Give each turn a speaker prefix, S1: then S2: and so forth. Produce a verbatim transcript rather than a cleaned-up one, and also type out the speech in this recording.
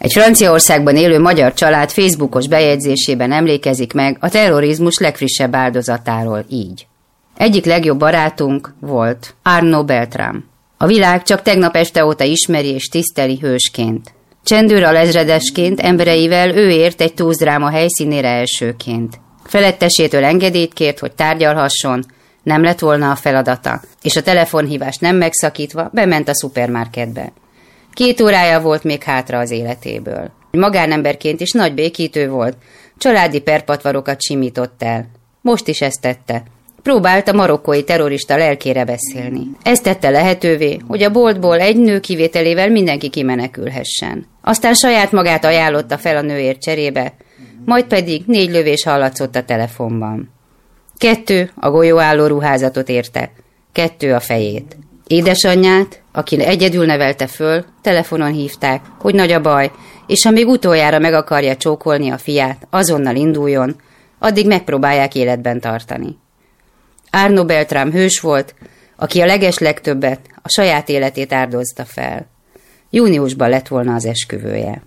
S1: Egy Franciaországban élő magyar család Facebookos bejegyzésében emlékezik meg a terrorizmus legfrissebb áldozatáról így. Egyik legjobb barátunk volt Arnaud Beltrame. A világ csak tegnap este óta ismeri és tiszteli hősként. Csendőr alezredesként embereivel ő ért egy túlzdráma helyszínére elsőként. Felettesétől engedélyt kért, hogy tárgyalhasson, nem lett volna a feladata, és a telefonhívást nem megszakítva bement a szupermarketbe. Két órája volt még hátra az életéből. Magánemberként is nagy békítő volt, családi perpatvarokat simított el. Most is ezt tette. Próbált a marokkói terrorista lelkére beszélni. Ez tette lehetővé, hogy a boltból egy nő kivételével mindenki kimenekülhessen. Aztán saját magát ajánlotta fel a nőért cserébe, majd pedig négy lövés hallatszott a telefonban. Kettő a golyóálló ruházatot érte, kettő a fejét. Édesanyját, aki egyedül nevelte föl, telefonon hívták, hogy nagy a baj, és ha még utoljára meg akarja csókolni a fiát, azonnal induljon, addig megpróbálják életben tartani. Arnaud Beltrame hős volt, aki a legeslegtöbbet, a saját életét áldozta fel. Júniusban lett volna az esküvője.